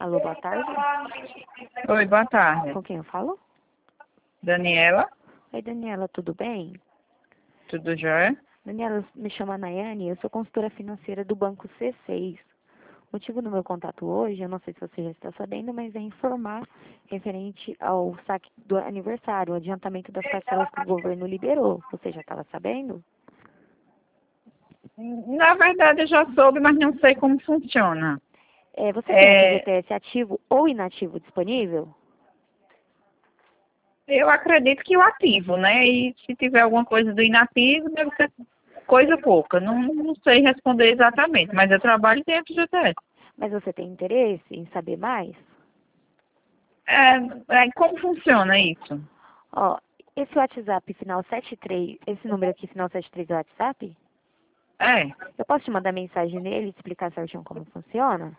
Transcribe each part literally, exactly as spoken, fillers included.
Alô, boa tarde. Oi, boa tarde. Com quem eu falo? Daniela, Oi, Daniela, tudo bem? tudo jóia? Daniela, me chama Nayane, eu sou consultora financeira do Banco C seis. O motivo do meu contato hoje, eu não sei se você já está sabendo, mas é informar referente ao saque do aniversário, o adiantamento das parcelas que o governo liberou. Você já estava sabendo? Na verdade, eu já soube, mas não sei como funciona. É, você tem É, F G T S ativo ou inativo disponível? eu acredito que o ativo, né? E se tiver alguma coisa do inativo, deve ser coisa pouca. Não, não sei responder exatamente, mas eu trabalho em F G T S. Mas você tem interesse em saber mais? É, é, como funciona isso? Ó, esse WhatsApp final setenta e três, esse número aqui final setenta e três é o WhatsApp? É, Eu posso te mandar mensagem nele e te explicar certinho como funciona?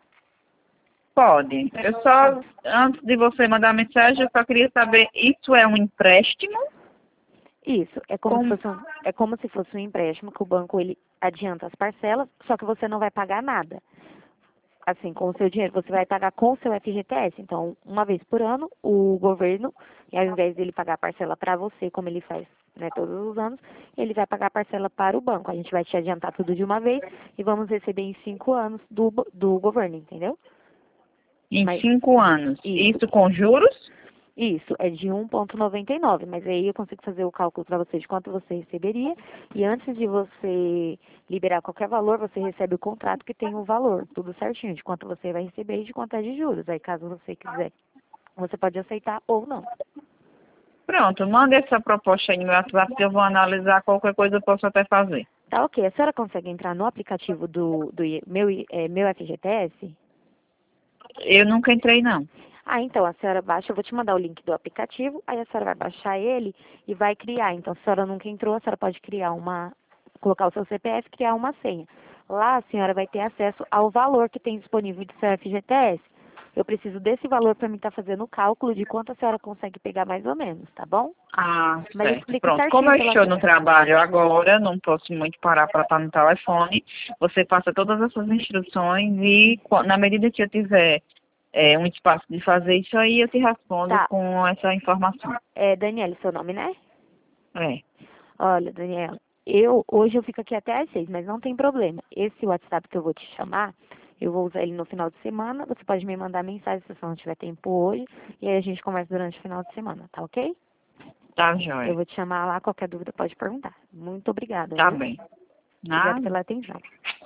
pode. Eu só, antes de você mandar mensagem, eu só queria saber, isso é um empréstimo? Isso, é como se Como? fosse um, é como se fosse um empréstimo que o banco ele adianta as parcelas, só que você não vai pagar nada. Assim, com o seu dinheiro, você vai pagar com o seu F G T S. Então, uma vez por ano, o governo, e ao invés dele pagar a parcela para você, como ele faz, né, todos os anos, ele vai pagar a parcela para o banco. A gente vai te adiantar tudo de uma vez e vamos receber em cinco anos do, bo- do governo, entendeu? Em Mas cinco anos. isso, Isso com juros? isso é de um vírgula noventa e nove, mas aí eu consigo fazer o cálculo para você de quanto você receberia e antes de você liberar qualquer valor, você recebe o contrato que tem o valor, tudo certinho, de quanto você vai receber e de quanto é de juros. Aí caso você quiser, você pode aceitar ou não. Pronto, manda essa proposta aí no meu WhatsApp que eu vou analisar, qualquer coisa eu posso até fazer. Tá ok, a senhora consegue entrar no aplicativo do, do I- meu, I- é, meu F G T S? Eu nunca entrei, não. Ah, então, a senhora baixa, eu vou te mandar o link do aplicativo, aí a senhora vai baixar ele e vai criar. Então, se a senhora nunca entrou, a senhora pode criar uma, colocar o seu C P F e criar uma senha. Lá a senhora vai ter acesso ao valor que tem disponível do seu F G T S. Eu preciso desse valor para mim estar fazendo o cálculo de quanto a senhora consegue pegar mais ou menos, tá bom? Ah, Mas eu certo. explico Pronto. Como certinho eu pela... estou no trabalho agora, não posso muito parar para estar no telefone, você passa todas essas instruções e qu- na medida que eu tiver é, um espaço de fazer isso aí, eu te respondo Tá, com essa informação. é Daniela, seu nome, né? É, Olha, Daniela, eu hoje eu fico aqui até às seis, mas não tem problema. Esse WhatsApp que eu vou te chamar, eu vou usar ele no final de semana. Você pode me mandar mensagem se você não tiver tempo hoje, e aí a gente conversa durante o final de semana, tá ok? tá Eu jóia. vou te chamar lá, qualquer dúvida pode perguntar. Muito obrigada, Tá viu? bem. Obrigada Nada. pela atenção.